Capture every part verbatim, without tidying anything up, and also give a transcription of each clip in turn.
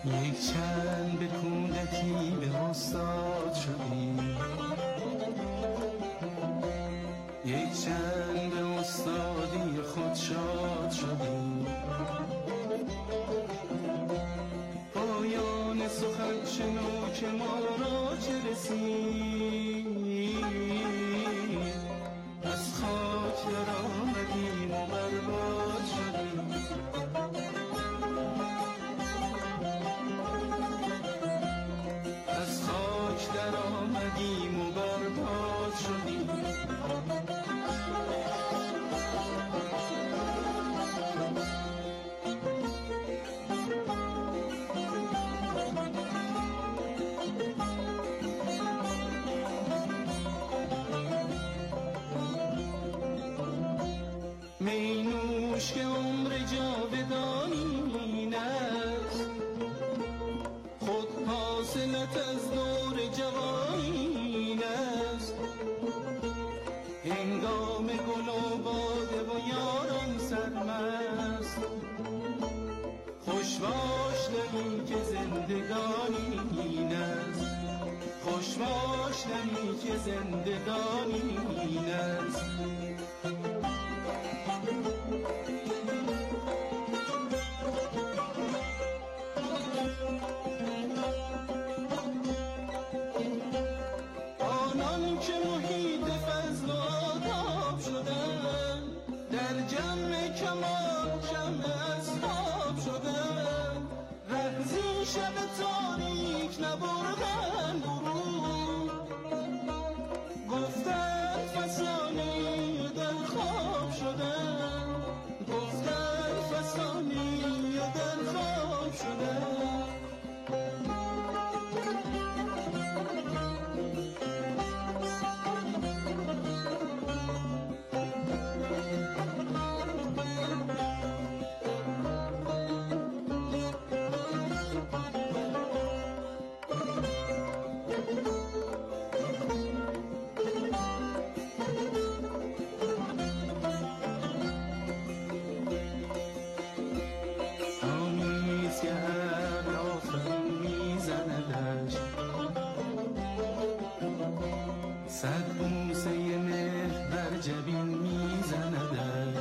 یک چند به کودکی به استاد شدیم، یک چند به استادی خود شاد شدیم. پایان سخن شنو که ما را چه رسید، از خاک در آمدیم و برباد شدیم. از خاک در آمدیم و برباد شدیم. می نوش که عمر جاودانی است، خود حاصلت از دور جوانی است. هنگام گل و باده و یاران سرمست، خوش باش دمی که زندگانی است، خوش باش دمی که زندگانی است. آنان که محیط فضل و آداب شدن، در جمع کمال جمع اصحاب شدن. رمزی شب تاریک نبردن برون، گفتن فسانی در خواب شدن، گفتن فسانی در خواب شدن. که هر آفرین میزندش، صد بوسه مهر بر جبین میزندش.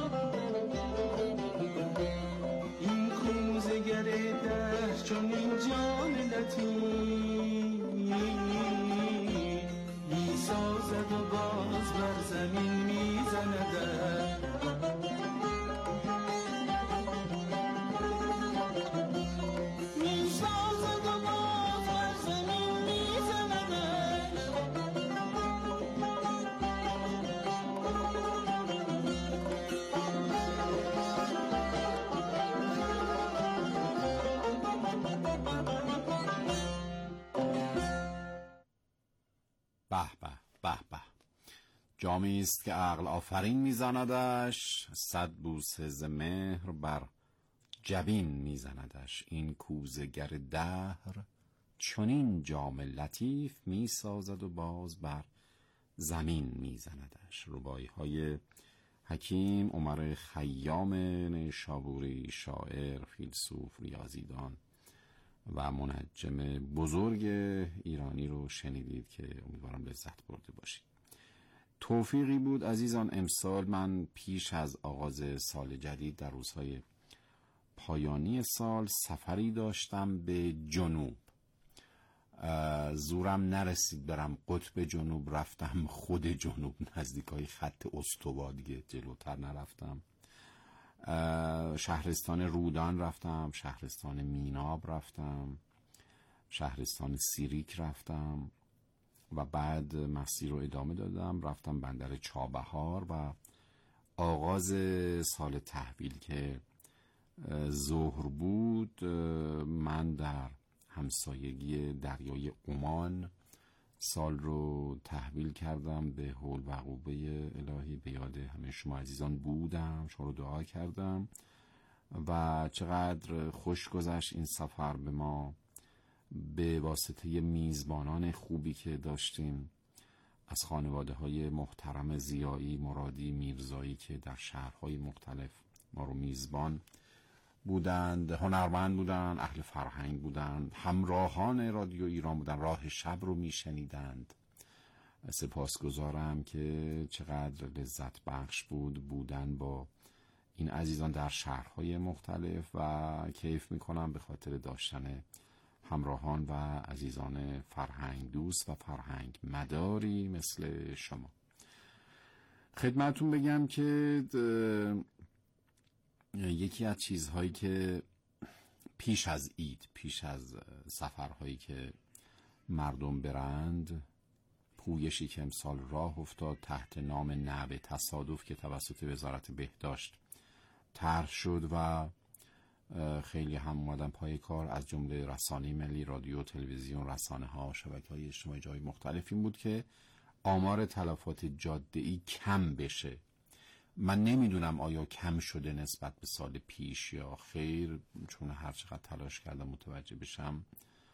این کوزه گر دهر چون این جان لطیف، میسازد و باز بر زمین میزندش. به به به به، جامی است که عقل آفرین میزندش، صد بوسه ز مهر بر جبین میزندش. این کوزه گر دهر چنین جام لطیف، میسازد و باز بر زمین میزندش. رباعی های حکیم عمر خیام نیشابوری، شاعر، فیلسوف، ریاضیدان و منجم بزرگ ایرانی رو شنیدید که امیدوارم لذت برده باشید. توفیقی بود عزیزان، امسال من پیش از آغاز سال جدید در روزهای پایانی سال سفری داشتم به جنوب. زورم نرسید برم قطب جنوب، رفتم خود جنوب، نزدیکای خط استوا، دیگه جلوتر نرفتم. شهرستان رودان رفتم، شهرستان میناب رفتم، شهرستان سیریک رفتم و بعد مسیر رو ادامه دادم، رفتم بندر چابهار و آغاز سال تحویل که ظهر بود من در همسایگی دریای عمان سال رو تحویل کردم به حول و عقوبه الهی. به یاد همه شما عزیزان بودم، شما رو دعا کردم و چقدر خوش گذشت این سفر به ما به واسطه میزبانان خوبی که داشتیم از خانواده های محترم زیایی، مرادی، میرزایی که در شهرهای مختلف ما رو میزبان بودند، هنرمند بودند، اهل فرهنگ بودند، همراهان رادیو ایران بودند، راه شب رو میشنیدند. سپاسگزارم که چقدر لذت بخش بود بودن با این عزیزان در شهرهای مختلف و کیف میکنم به خاطر داشتن همراهان و عزیزان فرهنگ دوست و فرهنگ مداری مثل شما. خدمتون بگم که یکی از چیزهایی که پیش از عید، پیش از سفرهایی که مردم برند، پویشی که امسال راه افتاد تحت نام نعب تصادف که توسط وزارت بهداشت طرح شد و خیلی هم اومدن پای کار، از جمله رسانه ملی، رادیو، تلویزیون، رسانه ها، شبکه‌های اجتماعی، جای مختلف، این بود که آمار تلفات جاده‌ای کم بشه. من نمیدونم آیا کم شده نسبت به سال پیش یا خیر، چون هر چقدر تلاش کردم متوجه بشم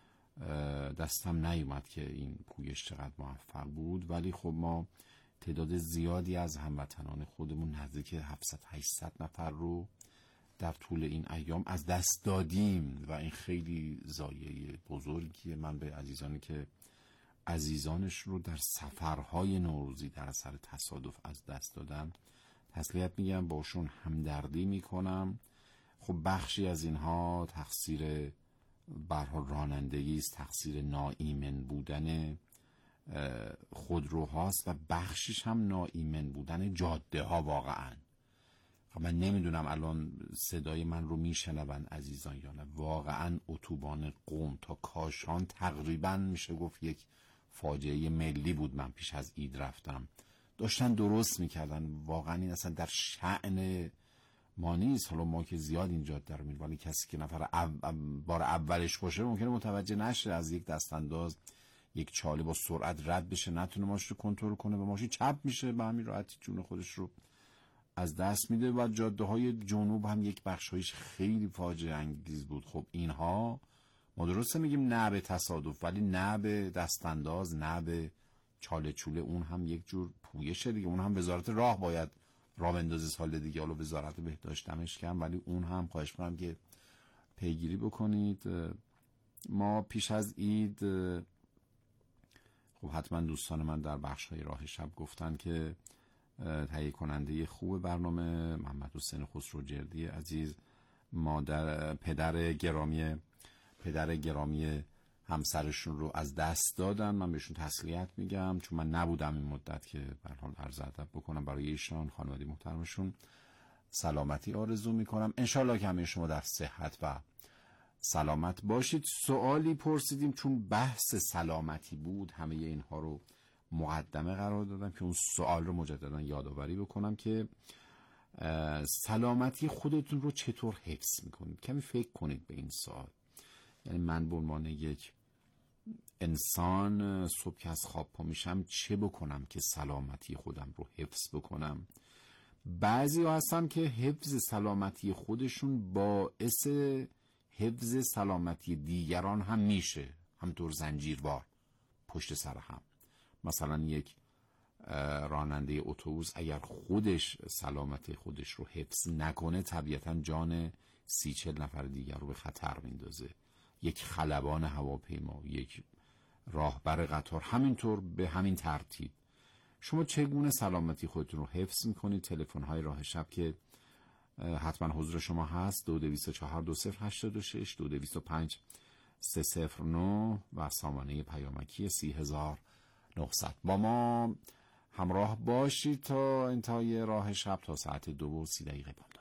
دستم نیومد که این پویش چقدر موفق بود، ولی خب ما تعداد زیادی از هموطنان خودمون نزدیک هفتصد هشتصد نفر رو در طول این ایام از دست دادیم و این خیلی ضایعه بزرگیه. من به عزیزانی که عزیزانش رو در سفرهای نوروزی در اثر تصادف از دست دادن تسلیت میگم، باشون همدردی میکنم. خب بخشی از اینها تقصیر به هر حال رانندگی است، تقصیر ناایمن بودن خودروهاست و بخشیش هم ناایمن بودن جاده ها. واقعا من نمیدونم الان صدای من رو میشنون عزیزان یا نه. واقعا اتوبان قم تا کاشان تقریبا میشه گفت یک فاجعه ملی بود. من پیش از عید رفتم، داشتن درست میکردن. واقعا این اصلا در شأن ما نیست. حالا ما که زیاد این جاده رو میریم، ولی کسی که نفر او... بار اولش باشه ممکنه متوجه نشه، از یک دستانداز یک چاله با سرعت رد بشه، نتونه ماشین رو کنترل کنه و ماشین چپ میشه، به همین راحتی جون خودش رو از دست میده. و جاده های جنوب هم یک بخشایش خیلی فاجعه انگیز بود. خب اینها ما درسته میگیم نه به تصادف، ولی نه به دستانداز، نه به چاله چوله، اون هم یک جور پویشه دیگه. اون هم وزارت راه باید راه بندازه سال دیگه، حالا وزارت بهداشت دمش گرم، ولی اون هم خواهش می‌کنم که پیگیری بکنید. ما پیش از عید خب حتما دوستان من در بخش‌های راه شب گفتن که تهیه کننده خوب برنامه محمد حسین خسروجردی عزیز، مادر پدر گرامی پدر گرامی همسرشون رو از دست دادن. من بهشون تسلیت میگم، چون من نبودم این مدت که به هر حال عرض ادب بکنم برای ایشان، خانواده محترمشون سلامتی آرزو میکنم. انشالله که همه شما در صحت و سلامت باشید. سوالی پرسیدیم، چون بحث سلامتی بود همه اینها رو مقدمه قرار دادم که اون سوال رو مجددا یادآوری بکنم که سلامتی خودتون رو چطور حفظ میکنید. کمی فکر کنید به این سوال. یعنی من به عنوان یک انسان صبح که از خواب پا میشم چه بکنم که سلامتی خودم رو حفظ بکنم؟ بعضی ها هستن که حفظ سلامتی خودشون باعث حفظ سلامتی دیگران هم میشه، همطور زنجیروار پشت سر هم. مثلا یک راننده اتوبوس اگر خودش سلامتی خودش رو حفظ نکنه طبیعتا جان سی چل نفر دیگر رو به خطر میندازه. یک خلبان هواپیما، یک راهبر قطار، همینطور به همین ترتیب. شما چگونه سلامتی خودتون رو حفظ میکنید؟ تلفن های راه شب که حتما حضور شما هست، دو دویست و چهار دو صفر هشتاد و شش، دو دویست و پنج سه صفر نه و سامانه پیامکی سی هزار و نهصد. با ما همراه باشید تا انتهای راه شب، تا ساعت دو و سی دقیقه بامداد.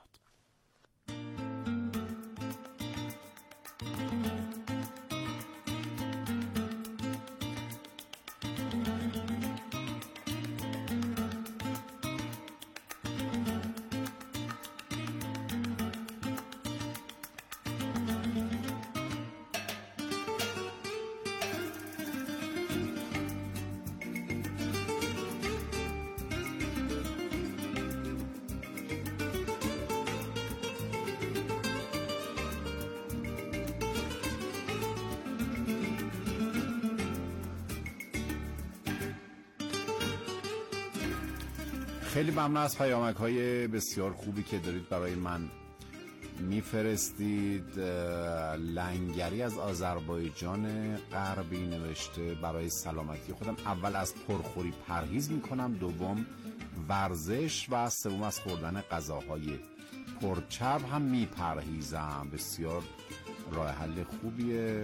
خیلی ممنون از پیامک های بسیار خوبی که دارید برای من میفرستید. لنگری از آذربایجان غربی نوشته برای سلامتی خودم اول از پرخوری پرهیز میکنم، دوم ورزش و سوم از خوردن غذاهای پرچرب هم میپرهیزم. بسیار راه حل خوبیه.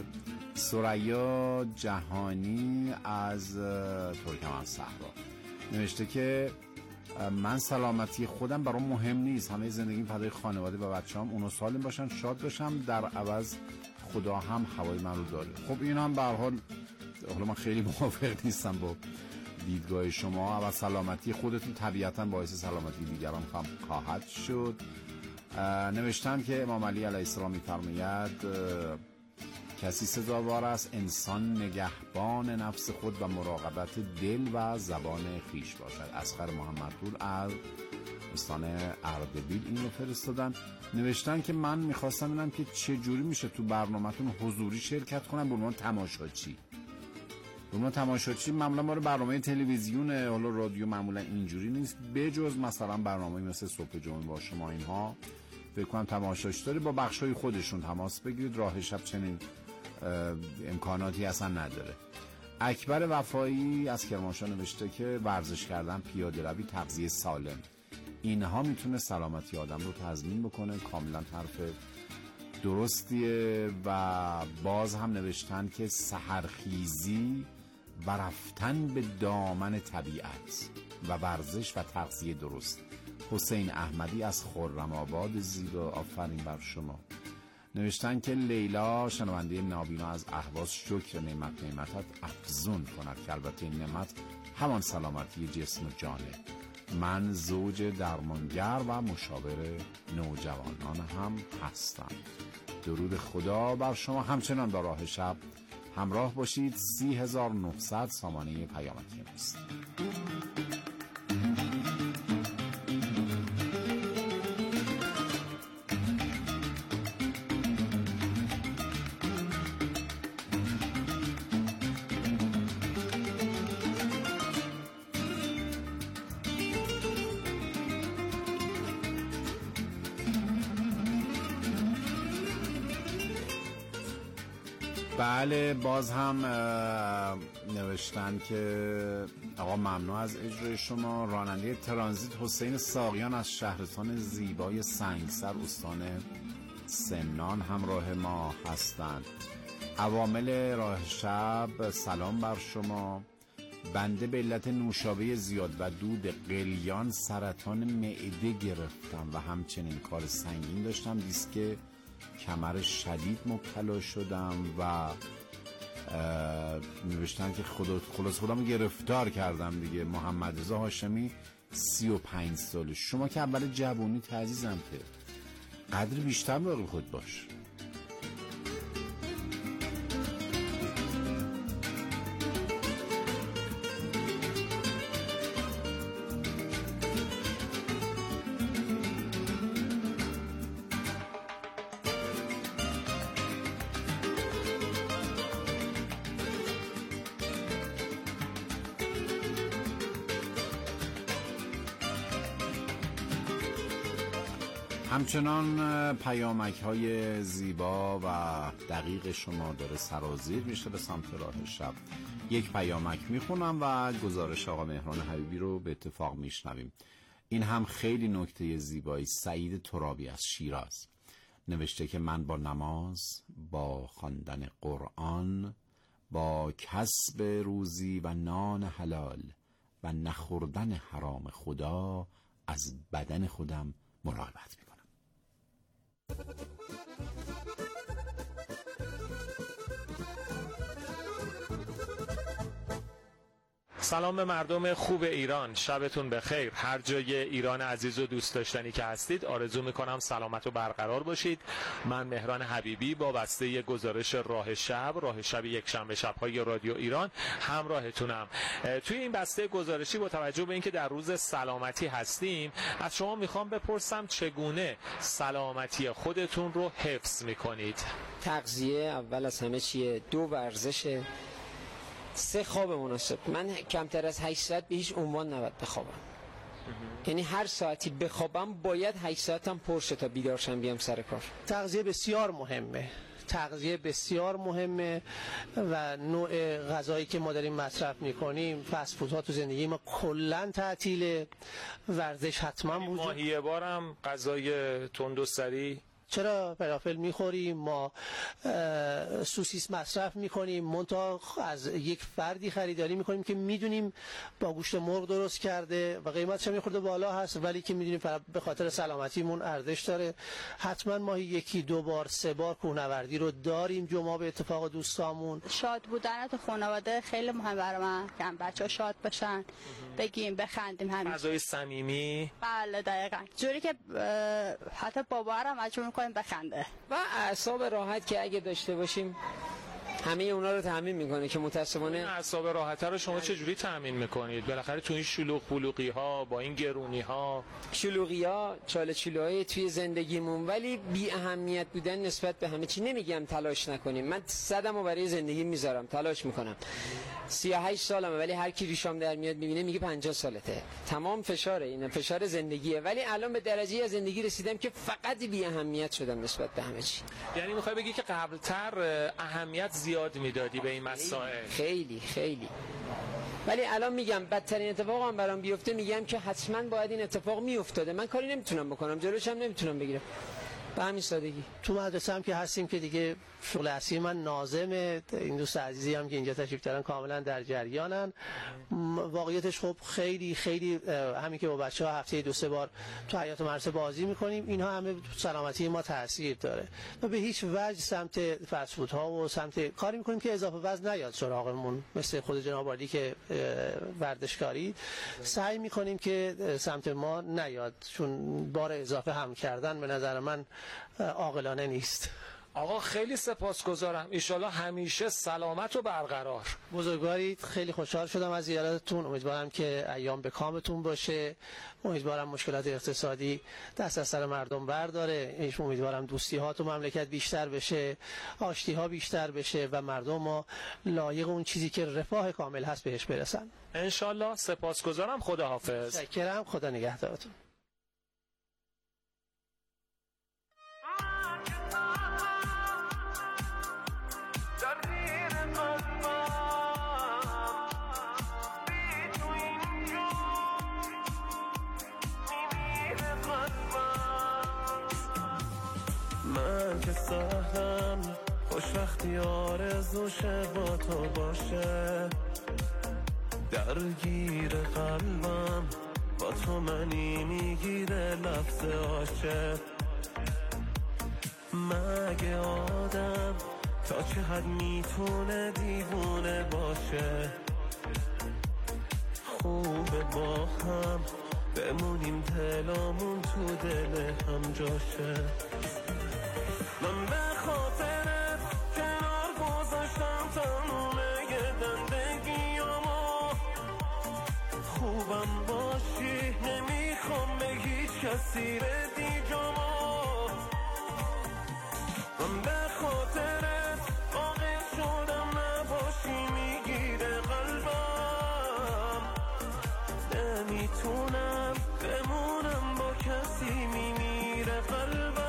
ثریا جهانی از ترکمن‌صحرا نوشته که من سلامتی خودم برام مهم نیست، همه زندگیم فدای خانواده و بچه‌ام، اونا سالم باشن شاد باشم، در عوض خدا هم هوای من رو داره. خب این هم به هر حال حالا من خیلی موافق نیستم با دیدگاه شما. اول سلامتی خودتون طبیعتاً باعث سلامتی دیگران هم خواهد شد. نوشتن که امام علی علیه السلام می‌فرماید کسی سزاوار است انسان نگهبان نفس خود و مراقبت دل و زبان خیش باشد. اصغر محمدپور از استان اردبیل این رو فرستادن. نوشتن که من میخواستم ببینم که چه جوری میشه تو برنامه‌تون حضوری شرکت کنم به عنوان تماشاچی. به عنوان تماشاچی معمولا ما رو برنامه تلویزیونه، حالا رادیو معمولا اینجوری نیست، بجز مثلا برنامه مثل صبح جمعه با شما اینها فکر کنم تماشاش داره، با بخشای خودشون تماس بگیرید. راه شب چنین امکاناتی اصلا نداره. اکبر وفایی از کرمانشاه نوشته که ورزش کردن، پیاده روی، تغذیه سالم، اینها میتونه سلامتی آدم رو تضمین بکنه. کاملا حرف درستیه. و باز هم نوشتن که سحرخیزی و رفتن به دامن طبیعت و ورزش و تغذیه درست. حسین احمدی از خرم‌آباد زیبا، آفرین بر شما. نوشتن که لیلا شنونده نابینا از اهواز شکر نعمت نعمتت افزون کند، که البته این نعمت همان سلامتی جسم و جانه. من زوج درمانگر و مشاور نوجوانان هم هستم. درود خدا بر شما. همچنان با راه شب همراه باشید. سی هزار و نهصد سامانه پیامکی است. بله باز هم نوشتن که آقا ممنون از اجرای شما. راننده ترانزیت حسین ساقیان از شهرستان زیبای سنگسر استان سمنان همراه ما هستند. عوامل راه شب سلام بر شما. بنده به علت نوشابه زیاد و دود قلیان سرطان معده گرفتم و همچنین کار سنگین داشتم، دیسک کمر شدید مبتلا شدم و نوشتن که خدا خلاص خودم گرفتار کردم دیگه. محمد رضا هاشمی سی و پنج سال. شما که اول جوانی عزیزم که قدر بیشتر باقی خود باش. همچنان پیامک های زیبا و دقیق شما داره سرازیر میشه به سمت راه شب. یک پیامک میخونم و گزارش آقا مهران حبیبی رو به اتفاق میشنویم. این هم خیلی نکته زیبایی. سعید ترابی از شیراز نوشته که من با نماز، با خواندن قرآن، با کسب روزی و نان حلال و نخوردن حرام خدا از بدن خودم مراقبت میکنم. سلام به مردم خوب ایران، شبتون بخیر. هر جای ایران عزیز و دوست داشتنی که هستید آرزو میکنم سلامت و برقرار باشید. من مهران حبیبی با بسته گزارش راه شب، راه شب یک شنبه شب‌های رادیو ایران همراهتونم. توی این بسته گزارشی با توجه به اینکه در روز سلامتی هستیم، از شما میخوام بپرسم چگونه سلامتی خودتون رو حفظ میکنید؟ تغذیه اول از همه چیه، دو ورزشه، سه خواب مناسب. من کمتر از هشت ساعت به هیچ عنوان نباید بخوابم. یعنی هر ساعتی بخوابم باید هشت ساعتم پر شه تا بیدار شم بیام سر کار. تغذیه بسیار مهمه، تغذیه بسیار مهمه و نوع غذایی که ما داریم مصرف میکنیم، فست فودها تو زندگی ما کلا تعطیله. ورزش حتما وجود. ماهی یه بارم غذای تند و سری چرا فلافل میخوریم، ما سوسیس مصرف میکنیم، منتها از یک فردی خریداری میکنیم که میدونیم با گوشت مرغ درست کرده و قیمتش هم خورده بالا هست، ولی که میدونیم به خاطر سلامتیمون ارزش داره. حتما ماهی یکی دو بار سه بار کوهنوردی رو داریم جمعه به اتفاق دوستامون. شاد بودن تو خانواده خیلی مهم برای من، که بچه‌ها شاد بشن، بگیم بخندیم، همین غذای صمیمی. بله دقیقاً جوری که حتی باباهم مجبور می‌کنیم بخنده و اعصاب راحت که اگه داشته باشیم همه اونا رو تامین میکنه که متاسفانه اعصاب راحت رو شما چه جوری تامین میکنید؟ بالاخره تو این شلوغ پلوغی ها با این گرونی ها، شلوغی ها، چاله چوله‌های توی زندگیمون، ولی بی اهمیت بودن نسبت به همه چی. نمیگم تلاش نکنیم، من صدمو برای زندگی میذارم، تلاش میکنم. سی و هشت سالمه ولی هر کی ریشام در میاد میبینه میگه پنجاه سالته. تمام فشاره، این فشار زندگیه، ولی الان به درجه از زندگی رسیدم که فقط بی اهمیت شدم نسبت به همه چی. یعنی میخوای بگی که قبلتر اهمیت زیاد میدادی به این مسائل؟ خیلی خیلی. ولی الان میگم بدترین اتفاق هم برام بیفته میگم که حتما باید این اتفاق میافتاده، من کاری نمیتونم بکنم، جلوش هم نمیتونم بگیرم، به همین سادگی. تو مدرسه هم که هستیم که دیگه شغل اصلی من ناظمه، این دوست عزیزی هم که اینجا تشریف دارن کاملا در جریانن. واقعیتش خب خیلی خیلی همین که با بچه‌ها هفته دو سه بار تو حیاط مدرسه بازی میکنیم، اینها همه سلامتی ما تاثیر داره و به هیچ وجه سمت فست فودها و سمت کاری میکنیم که اضافه وزن نیاد سراغمون، مثل خود جناب عالی که ورزشکاری سعی میکنیم که سمت ما نیاد، چون بار اضافه هم کردن به نظر من عاقلانه نیست. آقا خیلی سپاسگزارم، ایشالله همیشه سلامت و برقرار. بزرگوارید، خیلی خوشحال شدم از زیارتتون، امیدوارم که ایام به کامتون باشه، امیدوارم مشکلات اقتصادی دست از سر مردم برداره، امیدوارم دوستی ها تو مملکت بیشتر بشه، آشتی ها بیشتر بشه و مردم ما لایق اون چیزی که رفاه کامل هست بهش برسن انشالله. سپاسگزارم، خداحافظ. متشکرم، خدا نگهدارتون. من که سهلم خوش وقتی آرزوشه با تو باشه، درگیر قلبم با تو منی میگیره لفظ عاشق. مگه آدم تا چه حد میتونه دیوونه باشه؟ خوبه با هم بمونیم دلامون تو دل هم جاشه. من به خاطرت کنار گذاشتم تموم یه زندگیامو، خوبم باشی نمیخوام به هیچ کسی بدی جامو. من به خاطرت عاقل شدم نباشی میگیره قلبم، نمیتونم بمونم با کسی میمیره قلبم.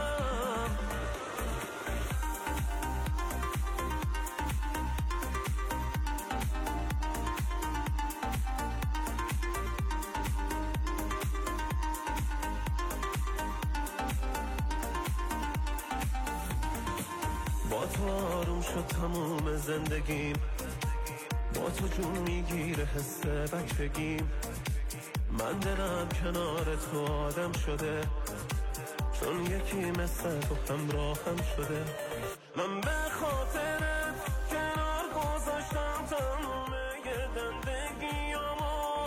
با تو آروم شد تموم زندگیم، با تو جون میگیره حس بچگیم. من دلم کنار تو آدم شده، چون یکی مثل تو همراهم شده. من به خاطرت کنار گذاشتم تموم یه زندگیامو،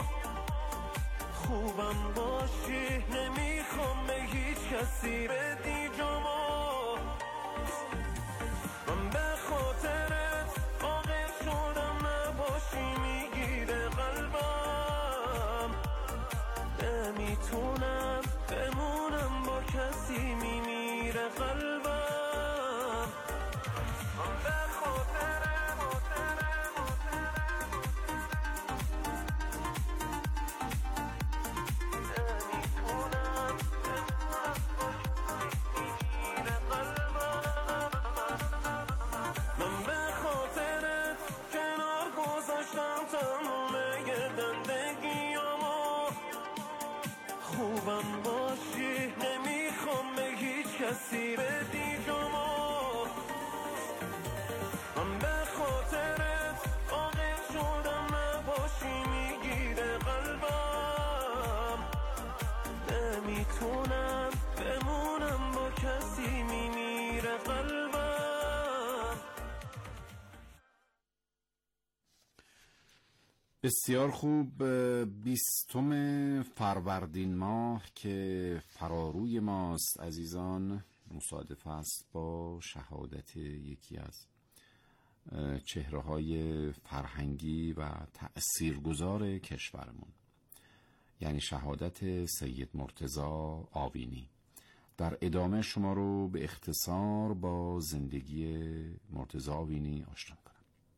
خوبم باشی نمیخوام به هیچ کسی بدی جامو. من به خاطرت عاقل شدم نباشی میگیره قلبم، نمیتونم بمونم با کسی میمیره قلبم. من به خاطرت بسیار خوب. بیستم فروردین ماه که فراروی ماست عزیزان، مصادف است با شهادت یکی از چهره‌های فرهنگی و تأثیرگذار کشورمون، یعنی شهادت سید مرتضی آوینی. در ادامه شما رو به اختصار با زندگی مرتضی آوینی آشنا کنم.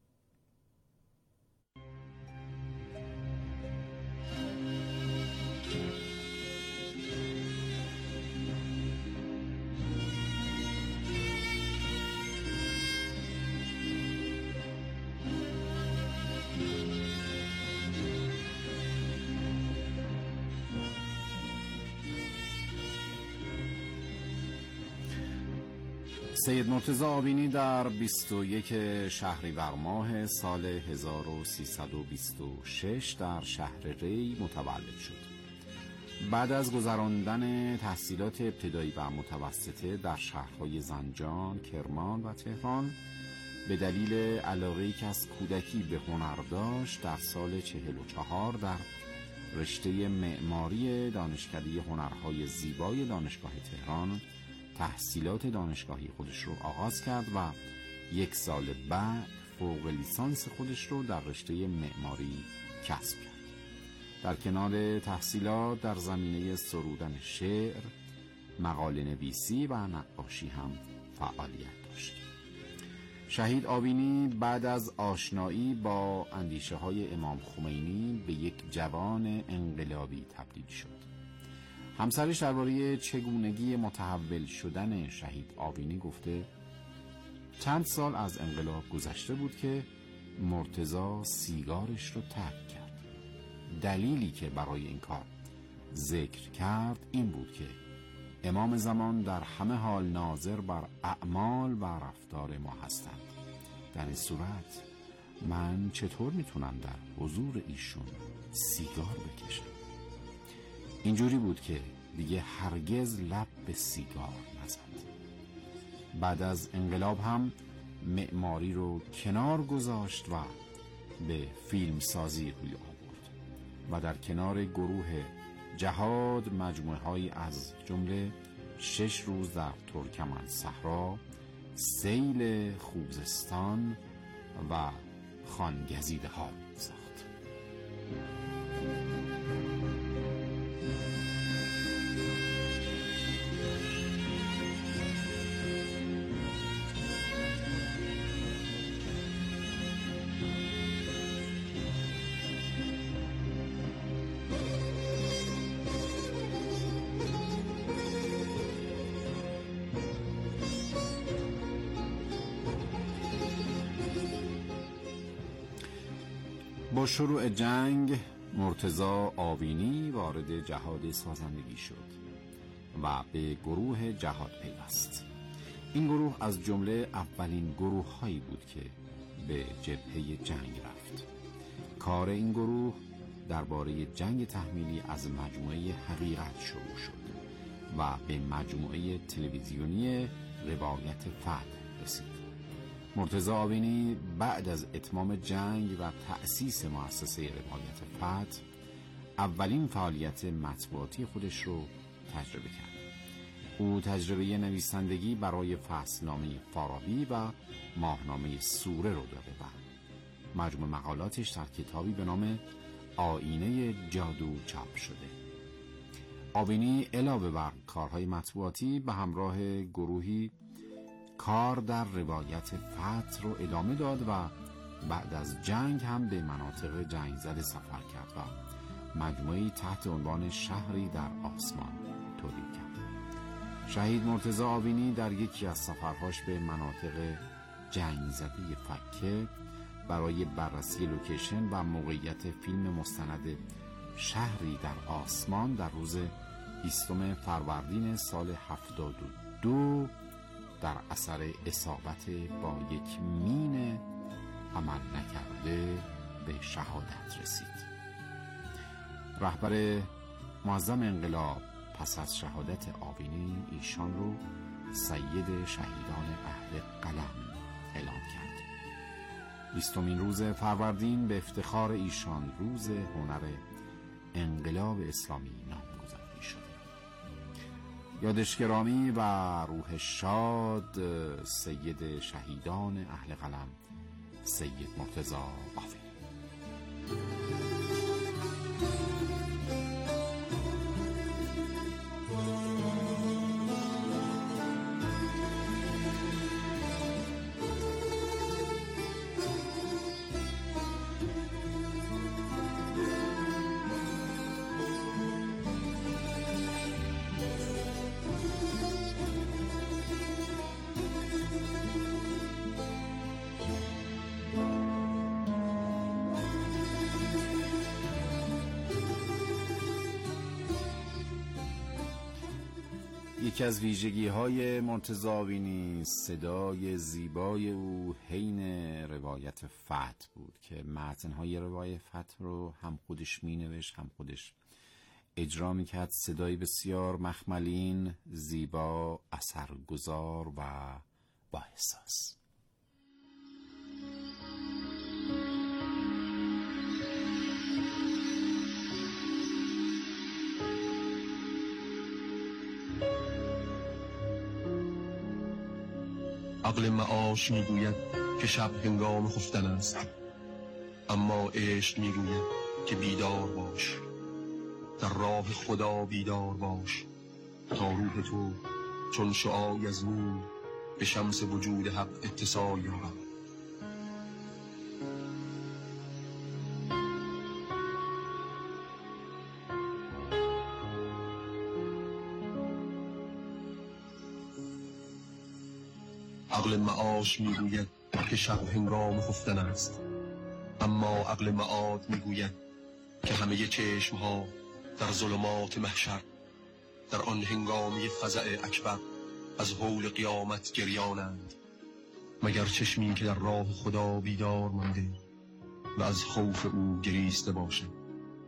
سید مرتضی آوینی در بیست و یک شهریور ماه سال هزار و سیصد و بیست و شش در شهر ری متولد شد. بعد از گذراندن تحصیلات ابتدایی و متوسطه در شهرهای زنجان، کرمان و تهران، به دلیل علاقه‌ای که از کودکی به هنر داشت، در سال چهل و چهار در رشته معماری دانشکده هنرهای زیبای دانشگاه تهران تحصیلات دانشگاهی خودش رو آغاز کرد و یک سال بعد فوق لیسانس خودش رو در رشته معماری کسب کرد. در کنار تحصیلات در زمینه سرودن شعر، مقاله نویسی و نقاشی هم فعالیت داشت. شهید آوینی بعد از آشنایی با اندیشه های امام خمینی به یک جوان انقلابی تبدیل شد. همسرش درباره چگونگی متحول شدن شهید آوینی گفته چند سال از انقلاب گذشته بود که مرتضی سیگارش رو ترک کرد. دلیلی که برای این کار ذکر کرد این بود که امام زمان در همه حال ناظر بر اعمال و رفتار ما هستند. در این صورت من چطور میتونم در حضور ایشون سیگار بکشم؟ اینجوری بود که دیگه هرگز لب به سیگار نزد. بعد از انقلاب هم معماری رو کنار گذاشت و به فیلم سازی روی آورد و در کنار گروه جهاد مجموعه های از جمله شش روز در ترکمن صحرا، سیل خوزستان و خانگزیده ها ساخت. با شروع جنگ مرتضی آوینی وارد جهاد سازندگی شد و به گروه جهاد پیوست. این گروه از جمله اولین گروه هایی بود که به جبهه جنگ رفت. کار این گروه درباره جنگ تحمیلی از مجموعه حقیقت شروع شد و به مجموعه تلویزیونی روایت فتح رسید. مرتضی آوینی بعد از اتمام جنگ و تأسیس مؤسسه روایت فتح اولین فعالیت مطبوعاتی خودش رو تجربه کرد. او تجربه نویسندگی برای فصلنامه فارابی و ماهنامه سوره رو داده و مجموع مقالاتش در کتابی به نام آیینه جادو چاپ شده. آوینی علاوه بر کارهای مطبوعاتی به همراه گروهی کار در روایت فتح رو ادامه داد و بعد از جنگ هم به مناطق جنگ زده سفر کرد و مجموعی تحت عنوان شهری در آسمان تولید کرد. شهید مرتضی آوینی در یکی از سفرهاش به مناطق جنگ زده فکه برای بررسی لوکیشن و موقعیت فیلم مستند شهری در آسمان در روز بیستم فروردین سال هفتاد و دو در اثر اصابت با یک مین عمل نکرده به شهادت رسید. رهبر معظم انقلاب پس از شهادت آوینی ایشان رو سید شهیدان اهل قلم اعلام کرد. بیستمین روز فروردین به افتخار ایشان روز هنر انقلاب اسلامی نامگذاری شده. یادش گرامی و روح شاد سید شهیدان اهل قلم سید مرتضی آوینی. یکی از ویژگی های مرتضی آوینی صدای زیبای او حین روایت فتح بود که متن‌های روایت فتح رو هم خودش می نوشت هم خودش اجرا می کرد. صدای بسیار مخملین، زیبا، اثرگذار و با احساس. عقل معاش میگوید که شب هنگام خفتن است، اما عشق میگوید که بیدار باش، در راه خدا بیدار باش تا روح تو چون شعاعی از نور به شمس وجود حق اتصال یابد. عقل معاش میگوید که شب هنگام خفتن است، اما عقل معاد میگوید که همه چشم ها در ظلمات محشر در آن هنگامی فزع اکبر از هول قیامت گریانند، مگر چشمی که در راه خدا بیدار مانده و از خوف او گریسته باشد.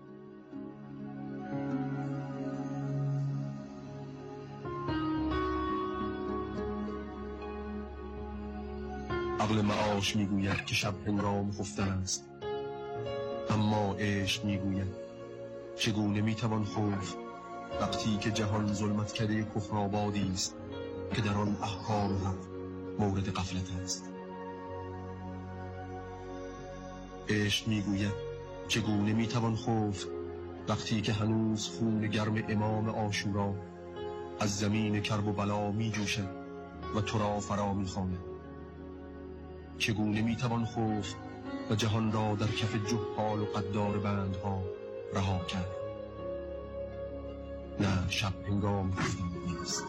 عقل معاش میگوید که شب هنگام خفتن است، اما عشق میگوید چگونه میتوان خفت وقتی که جهان ظلمت کرده کفرآبادی است که در آن احکام حق مورد غفلت است. عشق میگوید چگونه میتوان خفت وقتی که هنوز خون گرم امام عاشورا از زمین کرب و بلا میجوشد و تو را فرا میخواند. چگونه میتوان خفت و جهان را در کف جهال و قدار بندها رها کرد؟ نه، شب هنگام خفتن نیست.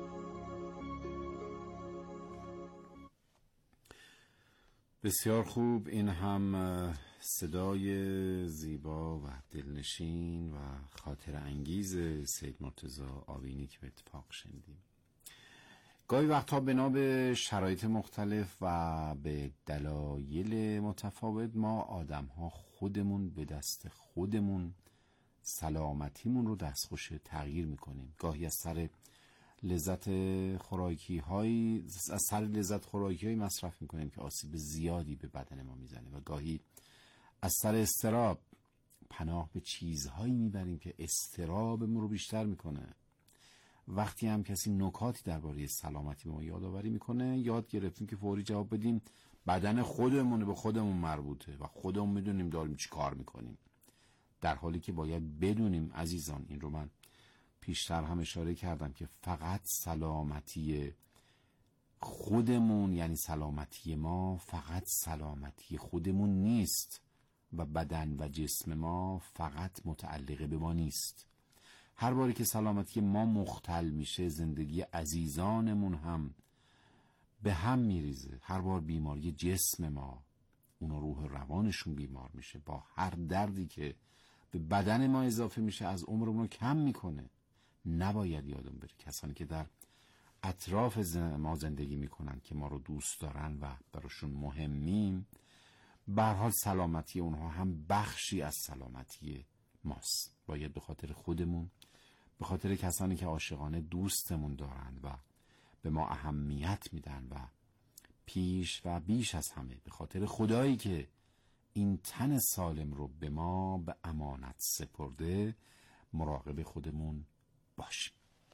بسیار خوب. این هم صدای زیبا و دلنشین و خاطر انگیز سید مرتضی آوینی که به اتفاق شنیدیم. گاهی وقتها بنا به شرایط مختلف و به دلایل متفاوت ما آدم ها خودمون به دست خودمون سلامتیمون رو دستخوش تغییر میکنیم. گاهی از سر لذت خوراکی هایی از سر لذت خوراکی هایی مصرف میکنیم که آسیب زیادی به بدن ما میزنه و گاهی از سر اضطراب پناه به چیزهایی میبریم که اضطرابمون رو بیشتر میکنه. وقتی هم کسی نکاتی درباره سلامتی ما یادآوری میکنه یاد گرفتیم که فوری جواب بدیم بدن خودمون به خودمون مربوطه و خودمون میدونیم داریم چی کار میکنیم، در حالی که باید بدونیم عزیزان، این رو من پیشتر هم اشاره کردم، که فقط سلامتی خودمون یعنی سلامتی ما فقط سلامتی خودمون نیست و بدن و جسم ما فقط متعلق به ما نیست. هر باری که سلامتی ما مختل میشه زندگی عزیزانمون هم به هم میریزه. هر بار بیماری جسم ما اونا روح روانشون بیمار میشه، با هر دردی که به بدن ما اضافه میشه از عمرمون رو کم میکنه. نباید یادم بره کسانی که در اطراف ما زندگی میکنن که ما رو دوست دارن و براشون مهمیم، به هر حال سلامتی اونها هم بخشی از سلامتی ماست. باید به خاطر خودمون، به خاطر کسانی که عاشقانه دوستمون دارن و به ما اهمیت میدن و پیش و بیش از همه به خاطر خدایی که این تن سالم رو به ما به امانت سپرده مراقب خودمون باشیم.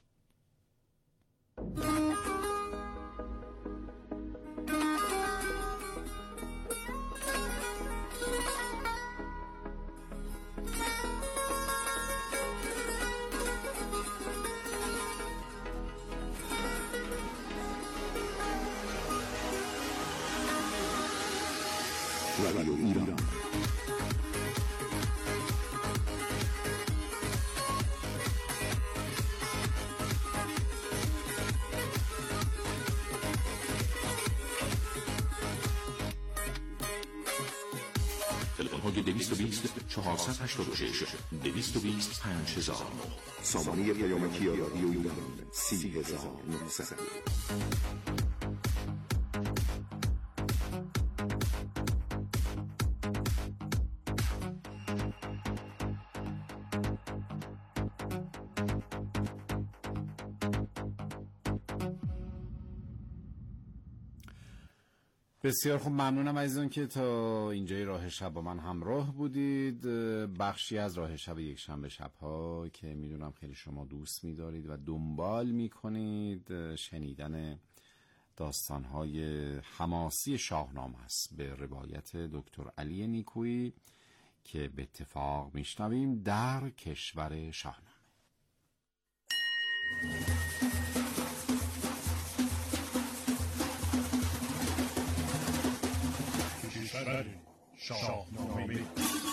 رادیو ایران. تلفن های دویست و بیست چهارصد و هشتاد و شش دویست و بیست پنج هزار سامانه پیامکی رادیو ایران سی هزار و نهصد. بسیار خوب، ممنونم عزیزان که تا اینجای راه شب با من همراه بودید. بخشی از راه شب یک شنبه شبها که میدونم خیلی شما دوست میدارید و دنبال میکنید شنیدن داستانهای حماسی شاهنامه است به روایت دکتر علی نیکویی که به اتفاق میشنویم در کشور شاهنامه. شاهنامه.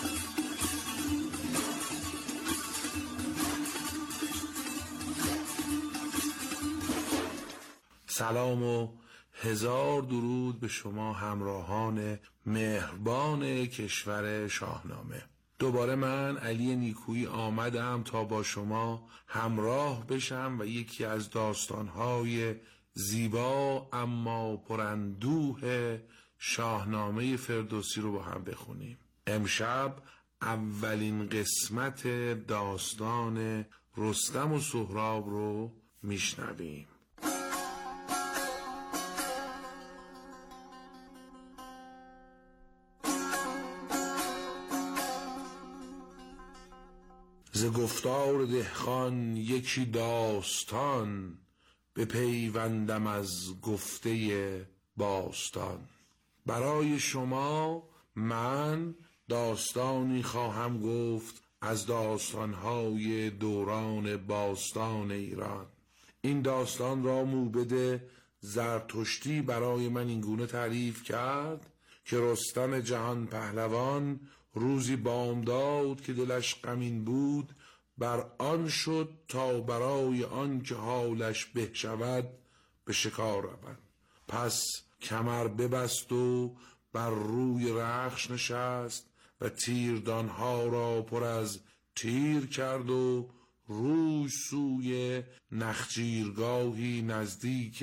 سلام و هزار درود به شما همراهان مهربان کشور شاهنامه. دوباره من علی نیکویی آمدم تا با شما همراه بشم و یکی از داستانهای زیبا اما پراندوه شاهنامه فردوسی رو با هم بخونیم. امشب اولین قسمت داستان رستم و سهراب رو میشنویم. ز گفتار دهقان یکی داستان، به پیوندم از گفته باستان. برای شما من داستانی خواهم گفت از داستانهای دوران باستان ایران. این داستان را موبد زرتشتی برای من اینگونه تعریف کرد که رستم جهان پهلوان روزی بامداد که دلش غمین بود، بر آن شد تا برای آن که حالش به شود به شکار رود. پس کمر ببست و بر روی رخش نشست و تیردانها را پر از تیر کرد و روی سوی نخجیرگاهی نزدیک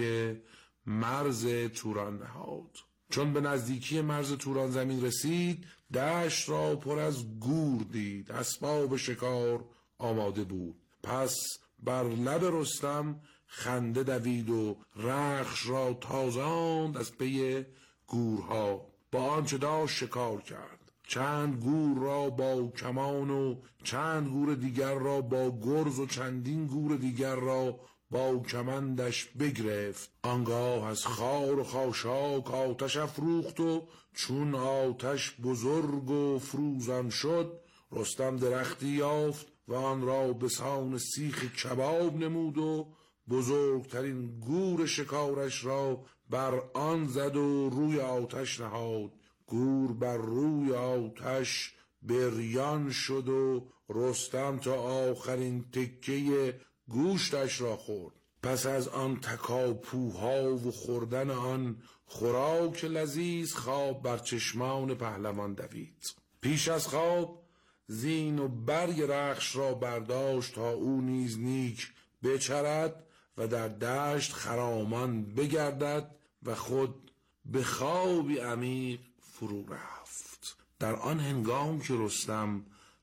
مرز توران نهاد. چون به نزدیکی مرز توران زمین رسید، دشت را پر از گور دید، اسباب شکار آماده بود. پس بر لب رستم خنده دوید و رخش را تازاند از پی گورها. با آنچه داشت شکار کرد. چند گور را با کمان و چند گور دیگر را با گرز و چندین گور دیگر را با کمندش بگرفت. آنگاه از خار و خاشاک آتش افروخت و چون آتش بزرگ و فروزان شد، رستم درختی یافت و آن را به سان سیخ کباب نمود و بزرگترین گور شکارش را بر آن زد و روی آتش نهاد. گور بر روی آتش بریان شد و رستم تا آخرین تکه گوشتش را خورد. پس از آن تکاپوها و خوردن آن خوراک لذیذ، خواب بر چشمان پهلوان دوید. پیش از خواب زین و برگ رخش را برداشت تا او نیز نیک بچرد و در دشت خرامان بگردد و خود به خوابی عمیق فرو رفت. در آن هنگام که رستم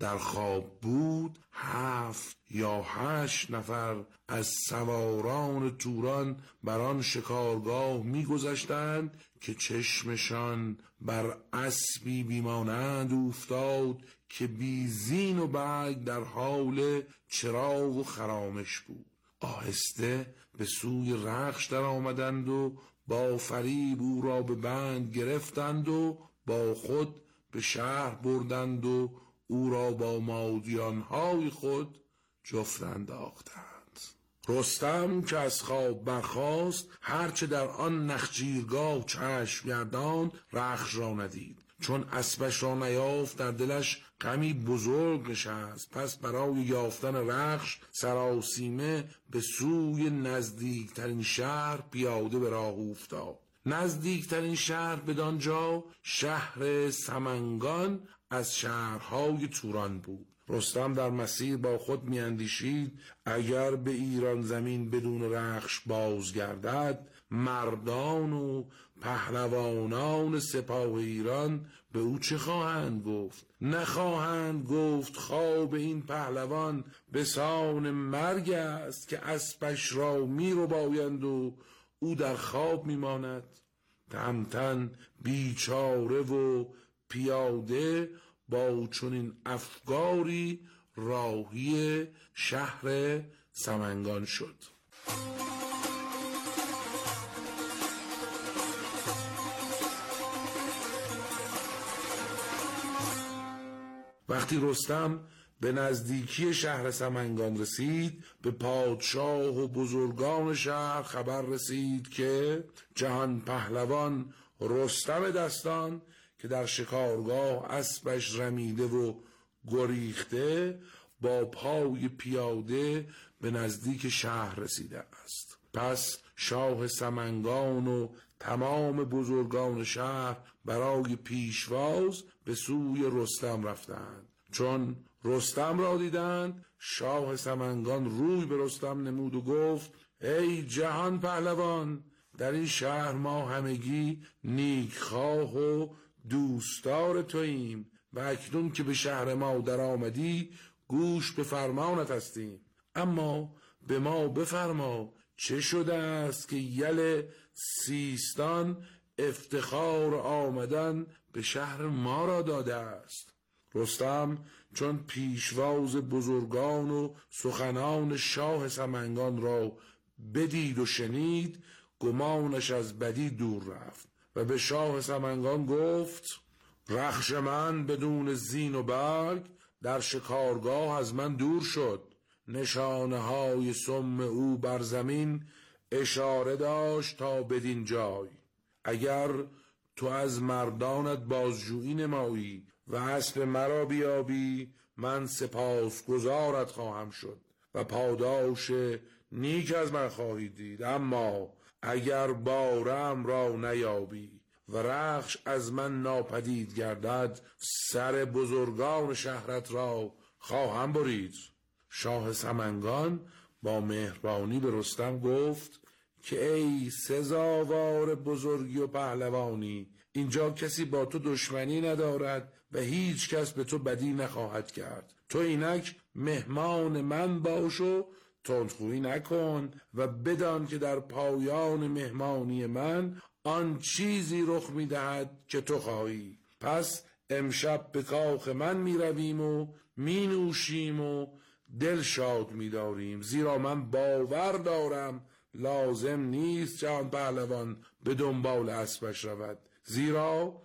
در خواب بود، هفت یا هشت نفر از سواران توران بر آن شکارگاه می‌گذشتند که چشمشان بر اسبی بیمانند افتاد که بی زین و برگ در حال چراغ و خرامش بود. آهسته به سوی رخش در آمدند و با فریب او را به بند گرفتند و با خود به شهر بردند و او را با مادیانهای خود جفت انداختند. رستم که از خواب برخاست، هرچه در آن نخجیرگاه چشم گرداند رخش را ندید. چون اسبش را نیافت در دلش غمی بزرگ نشست. پس برای یافتن رخش سراسیمه به سوی نزدیکترین شهر پیاده به راه افتاد. نزدیکترین شهر بدانجا شهر سمنگان از شهرهای توران بود. رستم در مسیر با خود میاندیشید اگر به ایران زمین بدون رخش بازگردد، مردان و پهلوانان سپاه ایران به او چه خواهند گفت؟ نخواهند گفت خواب این پهلوان به سان مرگ است که اسبش را می رو بایند و او در خواب می ماند. تهمتن بیچاره و پیاده با چنین افکاری راهی شهر سمنگان شد. وقتی رستم به نزدیکی شهر سمنگان رسید، به پادشاه و بزرگان شهر خبر رسید که جهان پهلوان رستم دستان که در شکارگاه اسبش رمیده و گریخته با پای پیاده به نزدیک شهر رسیده است. پس شاه سمنگان و تمام بزرگان شهر برای پیشواز به سوی رستم رفتند. چون رستم را دیدند، شاه سمنگان روی به رستم نمود و گفت: ای جهان پهلوان، در این شهر ما همگی نیکخواه و دوستدار توییم و اکنون که به شهر ما در آمدی گوش به فرمانت هستیم. اما به ما بفرما چه شده است که یل سیستان افتخار آمدن به شهر ما را داده است؟ رستم چون پیشواز بزرگان و سخنان شاه سمنگان را بدید و شنید، گمانش از بدی دور رفت و به شاه سمنگان گفت: رخش من بدون زین و برگ در شکارگاه از من دور شد. نشانه های سم او بر زمین اشاره داشت تا بدین جای. اگر تو از مردانت بازجویی نمایی و اسب مرا بیابی، من سپاس گزارت خواهم شد و پاداش نیک از من خواهی دید. اما اگر بارم را نیابی و رخش از من ناپدید گردد، سر بزرگان شهرت را خواهم برید. شاه سمنگان با مهربانی به رستم گفت که ای سزاوار بزرگی و پهلوانی، اینجا کسی با تو دشمنی ندارد و هیچ کس به تو بدی نخواهد کرد. تو اینک مهمان من باش و تندخویی نکن و بدان که در پایان مهمانی من آن چیزی رخ می‌دهد که تو خواهی. پس امشب به کاخ من می رویم و می نوشیم و دل شاد می داریم، زیرا من باور دارم لازم نیست جهان پهلوان به دنبال اسبش رود، زیرا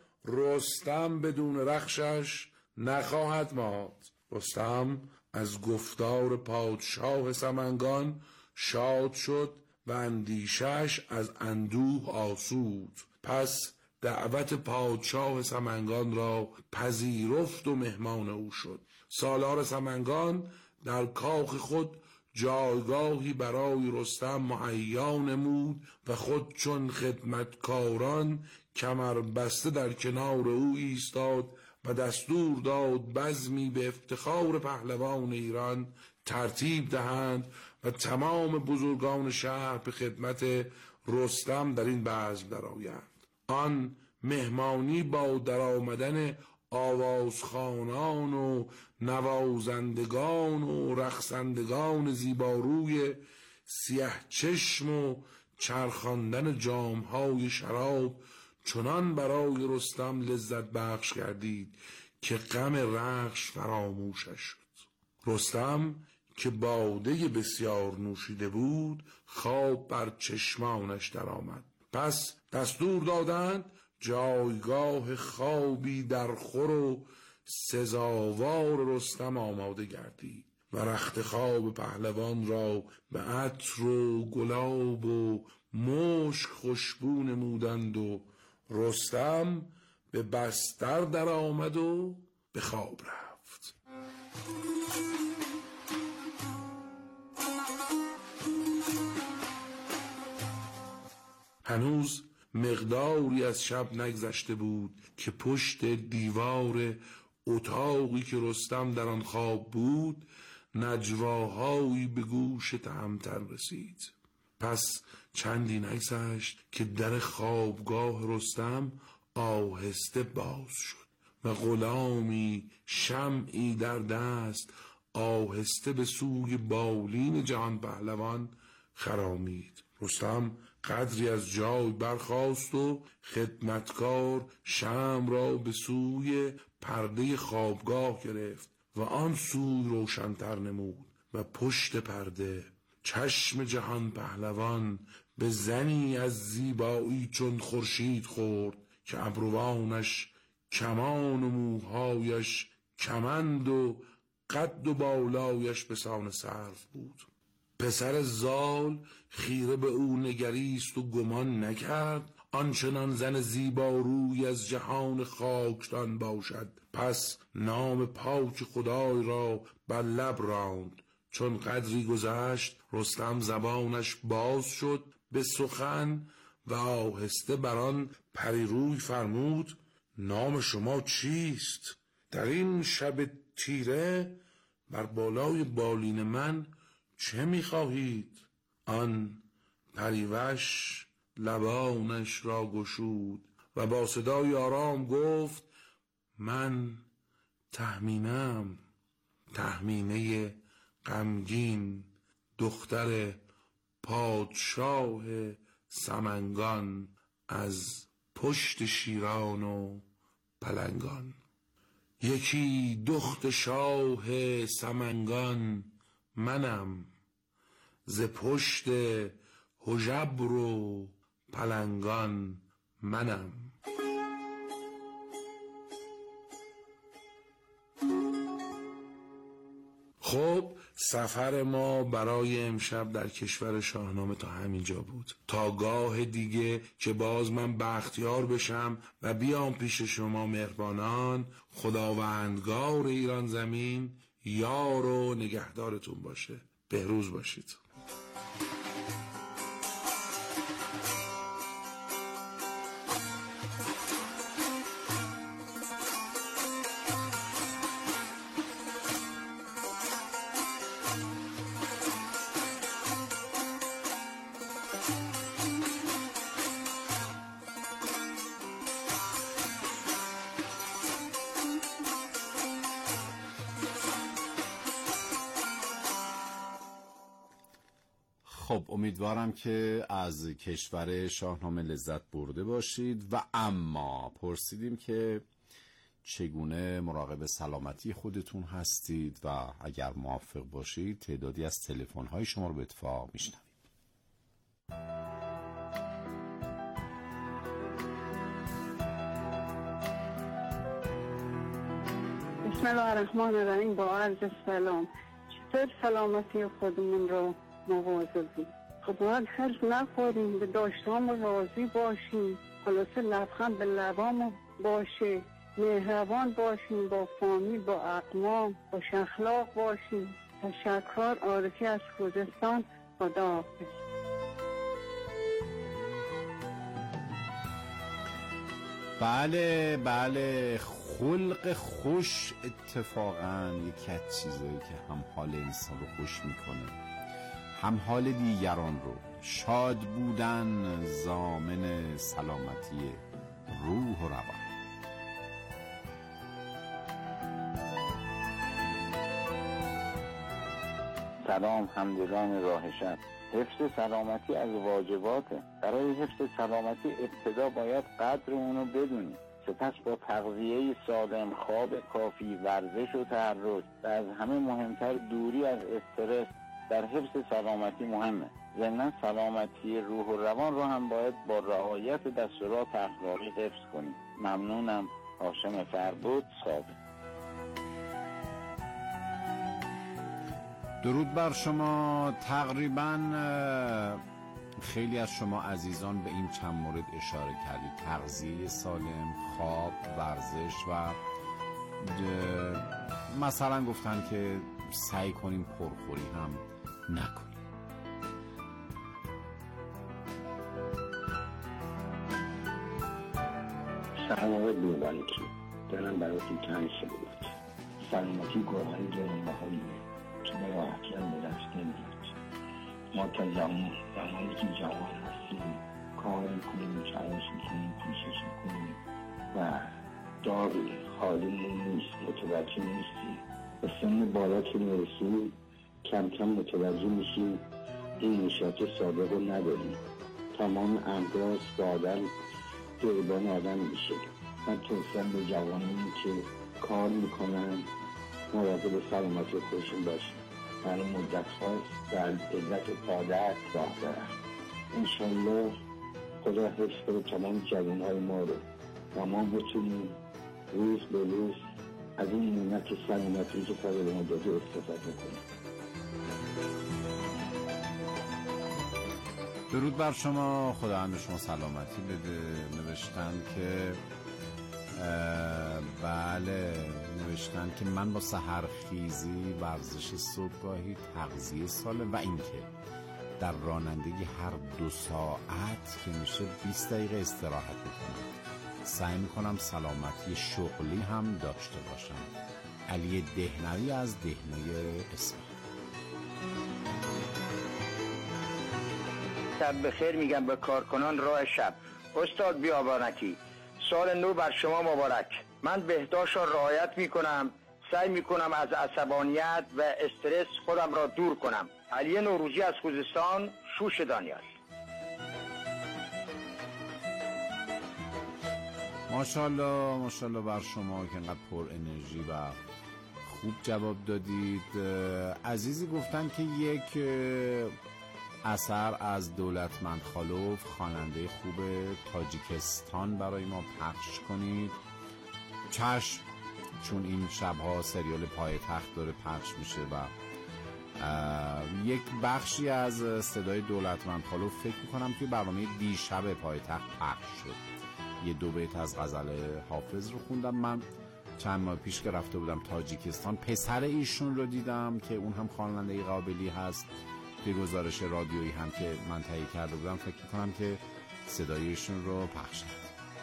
رستم بدون رخشش نخواهد ماند. رستم از گفتار پادشاه سمنگان شاد شد و اندیشش از اندوه آسود. پس دعوت پادشاه سمنگان را پذیرفت و مهمان او شد. سالار سمنگان در کاخ خود جایگاهی برای رستم مهیا نمود و خود چون خدمتکاران کمر بسته در کنار او ایستاد و دستور داد بزمی به افتخار پهلوان ایران ترتیب دهند و تمام بزرگان شهر به خدمت رستم در این بزم درآیند. آن مهمانی با در آمدن آوازخوانان و نوازندگان و رقصندگان زیباروی سیه چشم و چرخاندن جامهای شراب چنان برای رستم لذت بخش گردید که غم رخش فراموشش شد. رستم که باده بسیار نوشیده بود خواب بر چشمانش درآمد. پس دستور دادند جایگاه خوابی در خور و سزاوار رستم آماده گردید و رخت خواب پهلوان را به عطر و گلاب و مشک خوشبو نمودند و رستم به بستر در آمد و به خواب رفت. هنوز مقداری از شب نگذشته بود که پشت دیوار اتاقی که رستم در آن خواب بود نجواهایی به گوش تهمتن رسید. پس چندی نگذشت که در خوابگاه رستم آهسته باز شد و غلامی شمعی در دست آهسته به سوی بالین جهان پهلوان خرامید. رستم قدری از جای برخاست و خدمتکار شمع را به سوی پرده خوابگاه گرفت و آن سوی روشن‌تر نمود و پشت پرده چشم جهان پهلوان به زنی از زیبایی چون خورشید خورد که ابروانش کمان و موهایش کمند و قد و بالایش به سان سرو بود. پسر زال خیره به او نگریست و گمان نکرد آنچنان زن زیباروی از جهان خاکدان باشد. پس نام پاک خدای را بر لب راند. چون قدری گذشت رستم زبانش باز شد به سخن و آهسته بران پریروی فرمود نام شما چیست؟ در این شب تیره بر بالای بالین من چه می‌خواهید؟ آن پریوش لبانش را گشود و با صدای آرام گفت من تهمینه‌ام، تهمینه غمگین، دختر پادشاه سمنگان از پشت شیران و پلنگان. یکی دخت شاه سمنگان منم، ز پشت هژبر و پلنگان منم. خب سفر ما برای امشب در کشور شاهنامه تا همینجا بود. تا گاه دیگه که باز من بختیار بشم و بیام پیش شما مهربانان، خداوندگار ایران زمین یار و نگهدارتون باشه. بهروز باشید. خب امیدوارم که از کشور شاهنامه لذت برده باشید و اما پرسیدیم که چگونه مراقب سلامتی خودتون هستید و اگر موافق باشید تعدادی از تلفن‌های شما رو به اتفاق میشنویم. بسم الله الرحمن الرحیم. با عرض سلام. چطور سلامتی خودمون رو مواظبیم؟ خب باید حرف نخوریم، به داشتهامون راضی باشیم، خلاصه لبخند به لبامون باشه، مهربان باشیم با فامیل، با اقوام، با اخلاق باشیم. تشکر. عارفی از خوزستان. خداحافظ. بله بله، خلق خوش اتفاقا یکی از چیزایی که هم حال انسان رو خوش میکنه هم حال دیگران رو. شاد بودن ضامن سلامتی روح و روان. سلام همدلان راه شب. حفظ سلامتی از واجباته. برای حفظ سلامتی ابتدا باید قدر اونو بدونی، سپس با تغذیه سالم، خواب کافی، ورزش و تحرک و از همه مهمتر دوری از استرس در حفظ سلامتی مهمه. ضمن سلامتی روح و روان رو هم باید با رعایت دستورات اخلاقی حفظ کنیم. ممنونم. هاشم فربود، صابر. درود بر شما. تقریبا خیلی از شما عزیزان به این چند مورد اشاره کردید: تغذیه سالم، خواب، ورزش و مثلا گفتن که سعی کنیم پرخوری هم نکنیم. سلام آقای بلوبانکی، دارم براتون تنگ شده بود. سلامتی گوهری گرانبهاییه که به راحتی هم به دست نمیاد. ما تا زمان زمانی که جوان هستیم کار میکنیم، تلاش میکنیم، کوشش میکنیم و داری حالیمون نیست، متوجه نیستیم. به سن بالا که میرسیم کم کم متوجه میشیم این نشاط سابق رو نداریم. تمام امراض با آدم گریبان آدم میشه. من توصیم به جوانانی که کار میکنن مراقب سلامتی خودشون باشن. برای مدت هاست در علت پادر راه دارن. انشالله خدا حفظ کنه تمام جوانهای ما رو و ما بتونیم روز به روز از این نعمت سلامتی که خدا به ما داده استفاده کنیم. درود بر شما، خداوند شما سلامتی بده. نوشتن که بله نوشتن که من با سحرخیزی، ورزش صبحگاهی، تغذیه سالم و اینکه در رانندگی هر دو ساعت که میشه بیست دقیقه استراحت میکنم. سعی میکنم سلامتی شغلی هم داشته باشم. علی دهنوی از دهنوی اصفهان. شب بخیر میگم به کارکنان راه شب. استاد بیابانکی، سال نو بر شما مبارک. من بهداشت را رعایت میکنم، سعی میکنم از عصبانیت و استرس خودم را دور کنم. علی نوروزی از خوزستان، شوش دانیال. ماشاءالله ماشاءالله بر شما که انقدر پر انرژی و خوب جواب دادید. عزیزی گفتن که یک اثر از دولتمند خالوف، خواننده خوب تاجیکستان، برای ما پخش کنید. چشم، چون این شبها سریال پایتخت داره پخش میشه و یک بخشی از صدای دولتمند خالوف فکر میکنم که برنامه دیشب پایتخت پخش شد. یه دو بیت از غزل حافظ رو خوندم. من چند ماه پیش که رفته بودم تاجیکستان پسر ایشون رو دیدم که اون هم خواننده قابلی هست. به گزارش رادیویی هم که من تهیه کرده بودم فکر میکنم که صدایشون رو پخش کرد.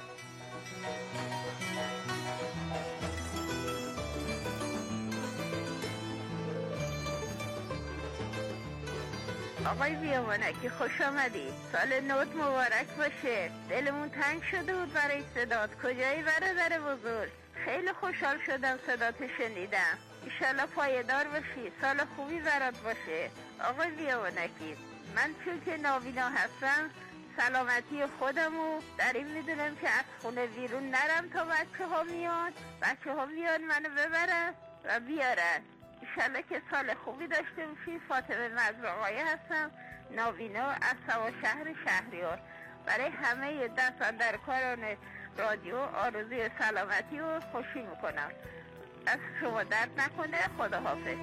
آقای بیابانکی خوش آمدی. سال نوت مبارک باشه. دلمون تنگ شده بود برای صدات. کجایی برادر بزرگ؟ خیلی خوشحال شدم صدات شنیدم. ایشالله پایدار باشی، سال خوبی برات باشه. آقای بیابانکی، من چون که ناوینا هستم سلامتی خودمو در این میدونم که از خونه بیرون نرم تا بچه ها میان بچه ها میان منو ببرن و بیارن. ایشالله که سال خوبی داشته باشی. فاطمه مزرعی هستم، ناوینا از سوا شهر شهریار. برای همه دست در کاران رادیو آرزوی سلامتی و خوشی میکنم. از شما درد نکنه. خداحافظ.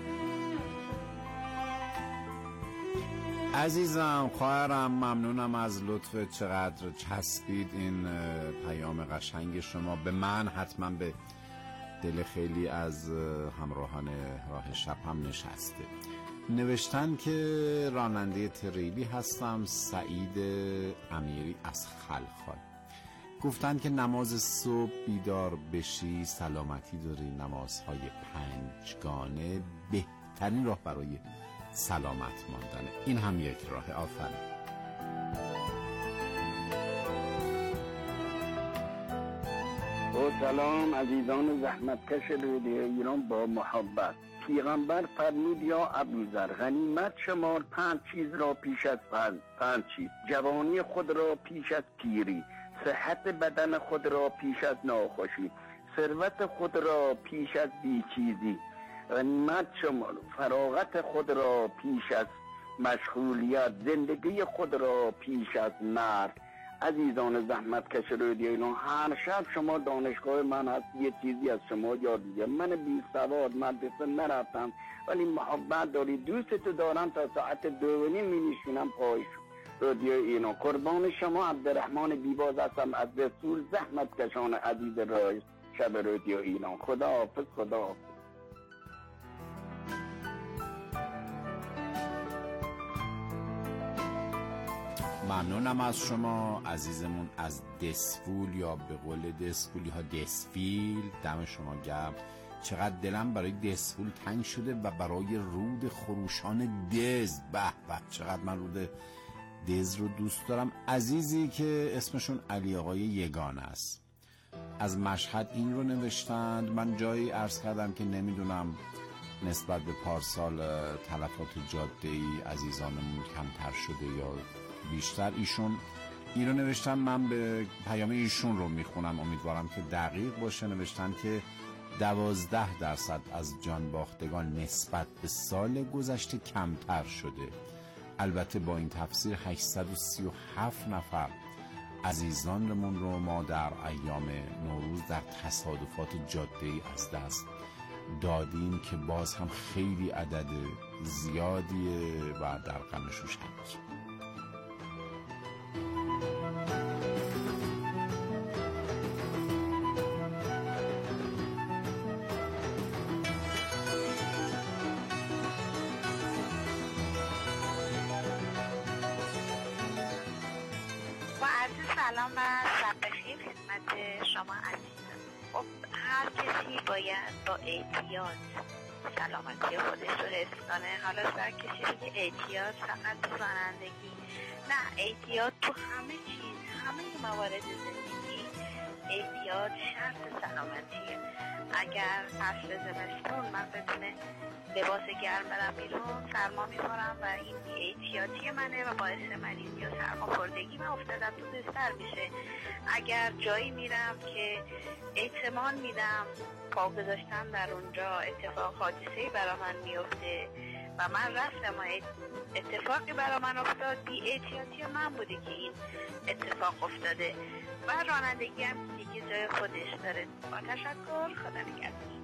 عزیزم، خواهرم، ممنونم از لطفت. چقدر چسبید این پیام قشنگ شما به من. حتما به دل خیلی از همراهان راه شب هم نشسته. نوشتن که راننده تریلی هستم، سعید امیری از خلخال. گفتن که نماز صبح بیدار بشی سلامتی داری. نمازهای پنجگانه بهترین راه برای سلامت ماندنه. این هم یک راه. آفرین. و سلام عزیزان زحمتکش رادیو ایران با محبت. پیغمبر فرمود یا ابوذر غنیمت شمار پنج چیز را پیش از پنج, پنج چیز: جوانی خود را پیش از پیری، صحت بدن خود را پیش از ناخوشی، ثروت خود را پیش از بیچیزی. غنیمت شمار فراغت خود را پیش از مشغولیت، زندگی خود را پیش از مرگ. عزیزان زحمت کش رادیو ایران، هر شب شما دانشگاه من هست، یه چیزی از شما یاد میگیرم. من بی سواد مدرسه نرفتم ولی محبت داری، دوستتو دارم، تا ساعت دو و نیم می نشینم پای رادیو ایران. قربان شما عبدالرحمن بیباز هستم از رسول زحمت کشان عزیز رای شب رادیو ایران. خدا حافظ. خدا حافظ. ممنونم از شما عزیزمون از دسفول، یا به قول دسفولی ها دسفیل. دم شما گرم. چقدر دلم برای دسفول تنگ شده و برای رود خروشان دز. به به چقدر من رود دز رو دوست دارم. عزیزی که اسمشون علی آقای یگان است، از مشهد این رو نوشتند. من جایی عرض کردم که نمیدونم نسبت به پارسال تلفات جاده‌ای عزیزانمون کمتر شده یا بیشتر. ایشون این رو نوشتن، من به پیام ایشون رو میخونم، امیدوارم که دقیق باشه. نوشتن که دوازده درصد از جانباختگان نسبت به سال گذشته کمتر شده. البته با این تفسیر هشتصد و سی و هفت نفر عزیزانمون رو ما در ایام نوروز در تصادفات جاده‌ای از دست دادیم که باز هم خیلی عدد زیادیه و در غمشوش هست. سلام و شب بخیر خدمت شما عزیزان. خب هر کسی باید با احتیاط سلامتی خودش رو حفظ کنه. حالا سر کسی که احتیاط فقط تو رانندگی، نه، احتیاط تو همه چیز، همه موارد زندگی احتیاط شرط سلامتیه. اگر فصل زمستون من بدون لباس گرم برم بیرون سرما میخورم و این بی احتیاطی منه و باعث مریضی یا سرماخوردگی من افتادم تو بستر میشه. اگر جایی میرم که احتمال میدم پا گذاشتن در اونجا اتفاق حادثه‌ای برا من میفته و من رفتم و اتفاقی برا من افتاد، بی احتیاطی من بوده که این اتفاق افتاده و رانندگی هم دیگه جای خودش داره. با تشکر، خدا نگهدار.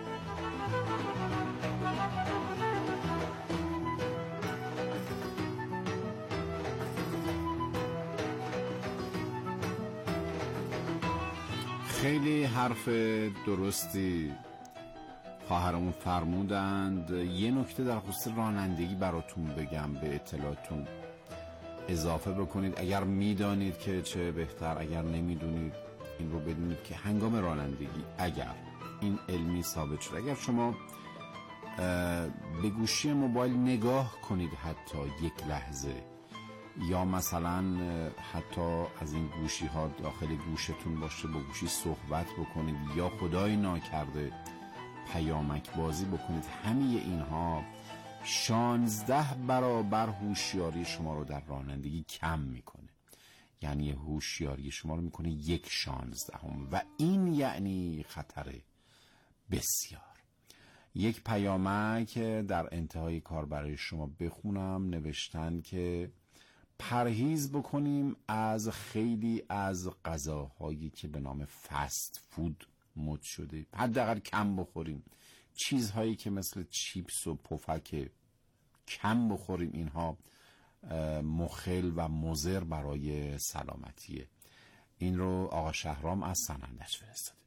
خیلی حرف درستی خواهرمون فرمودند. یه نکته در خصوص رانندگی براتون بگم، به اطلاعاتون اضافه بکنید. اگر میدانید که چه بهتر، اگر نمیدونید این رو بدونید که هنگام رانندگی اگر این علمی ثابت شد، اگر شما به گوشی موبایل نگاه کنید حتی یک لحظه، یا مثلا حتی از این گوشی ها داخل گوشتون باشه با گوشی صحبت بکنید، یا خدای ناکرده پیامک بازی بکنید، همه اینها شانزده برابر هوشیاری شما رو در رانندگی کم میکنه. یعنی هوشیاری شما رو میکنه یک شانزدهم و این یعنی خطر بسیار. یک پیامک در انتهای کار برای شما بخونم. نوشتن که پرهیز بکنیم از خیلی از غذاهایی که به نام فست فود مد شده، حداقل کم بخوریم. چیزهایی که مثل چیپس و پفک کم بخوریم، اینها مخل و مضر برای سلامتیه. این رو آقا شهرام از سنندج فرستاده.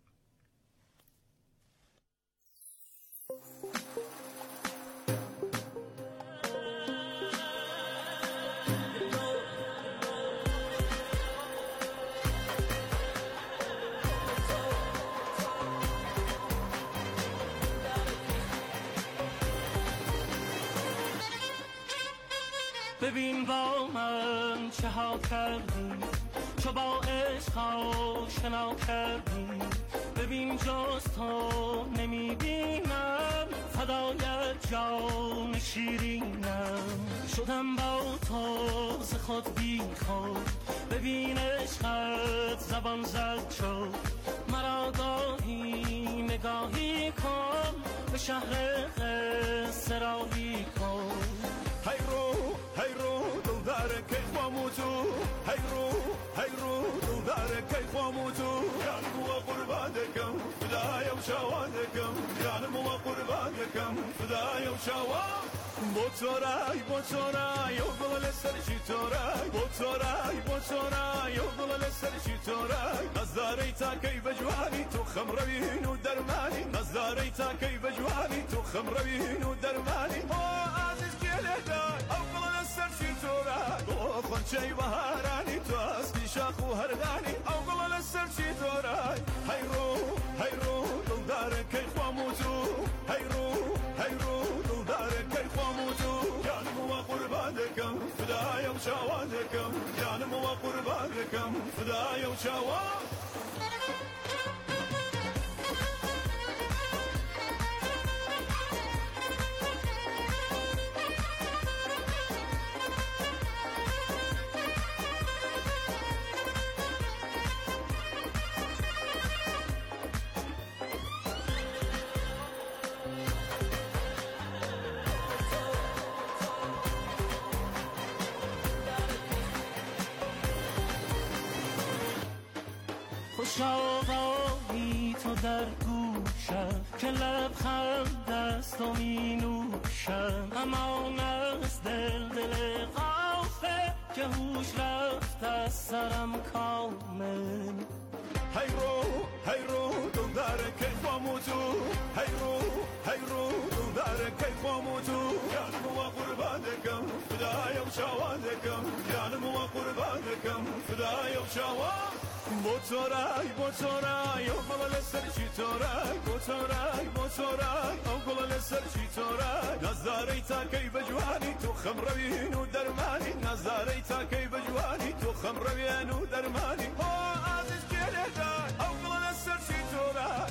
ببین با من چه ها کردی، چو با عشق آشنا کردی. ببین جز تو نمیبینم فدای جان شیرینم شدم با تو ز خود بی خود ببین عشقت زبان زد شد مرا گاهی نگاهی کن به شهر قصه راهی کن هی رو هی رو دل داره که خوامو تو هی رو هی رو دل داره که خوامو تو یعنی مو قربان دکم فدای و شوان دکم یعنی مو قربان دکم فدای و شوان بوتورای بوتورای و گل سرچی تورای بوتورای بوتورای و گل سرچی تورای نظری تا کی بجوانی تو خمروین و درمانی نظری تا کی بجوانی تو خمروین و درمانی او عزیز گله دای او گل سرچی تورای او خنچه بهارانی تو اصلی شاخ و هردانی او گل سرچی تورای هی رو هی رو دل داره کی خوامو تو هی رو هی رو دل داره کی خوامو تو یعنی مو قربان دکم فدای و شوان دکم یعنی مو قربان دکم فدای و شوان خوش آوایی تو در گوشم که لبخند دست و می نوشم امان از دل دل غافه که هوش رفت از سرم کامل هی رو هی رو دل داره که خوامو تو هی رو هی رو دل داره که خوامو تو یعنی مو قربان دکم فدای و شوان دکم یعنی مو قربان دکم فدای و شوان بوتورای بوتورای او گل سرچی تورای بوتورای بوتورای او گل سرچی تورای نظری تا کی بجوانی تو خمروین و درمانی نظری تا کی بجوانی تو خمروین و درمانی او عزیز گله دای او گل سرچی تورای.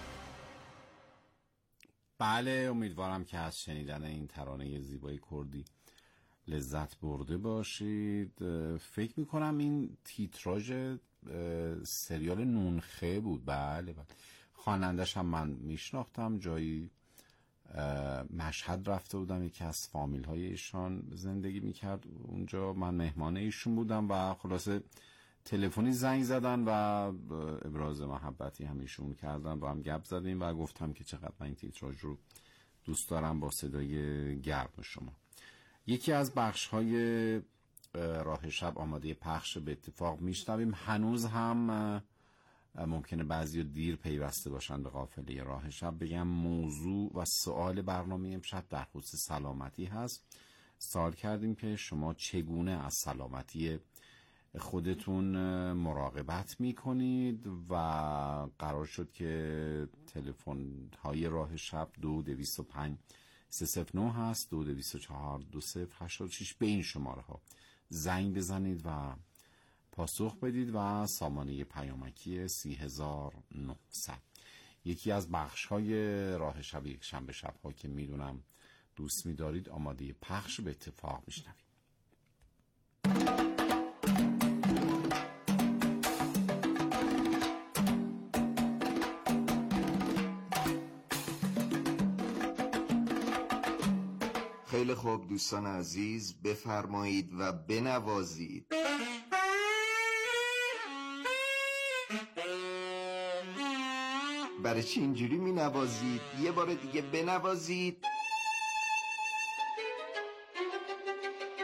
بله، امیدوارم که از شنیدن این ترانه زیبای کردی لذت برده باشید. فکر میکنم این تیتراژ سریال نونخه بود. بله بله، خوانندش هم من میشناختم، جایی مشهد رفته بودم، یکی از فامیل های ایشان زندگی میکرد اونجا، من مهمان ایشون بودم و خلاصه تلفنی زنگ زدن و ابراز محبتی هم ایشون کردن و هم گپ زدیم و گفتم که چقدر من این تیتراژ رو دوست دارم با صدای گرم شما. یکی از بخش های راه شب آماده پخش، به اتفاق میشنویم. هنوز هم ممکنه بعضی دیر پیوسته باشن به قافله راه شب. بگم موضوع و سوال برنامه امشب در خصوص سلامتی هست. سوال کردیم که شما چگونه از سلامتی خودتون مراقبت میکنید و قرار شد که تلفن های راه شب دو دویست و پنج سه صفر نه هست، دو دویست و چهار دو صفر هشتاد و شش. به این شماره ها زنگ بزنید و پاسخ بدید و سامانه پیامکی سی هزار و نهصد. یکی از بخش های راه شب یک شنبه شب ها که میدونم دوست میدارید آماده پخش به اتفاق میشنوید. خیلی خوب دوستان عزیز، بفرمایید و بنوازید. برای چی اینجوری می نوازید؟ یه بار دیگه بنوازید.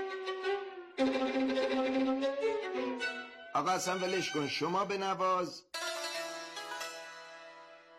آقا اصلا ولش کن، شما بنواز.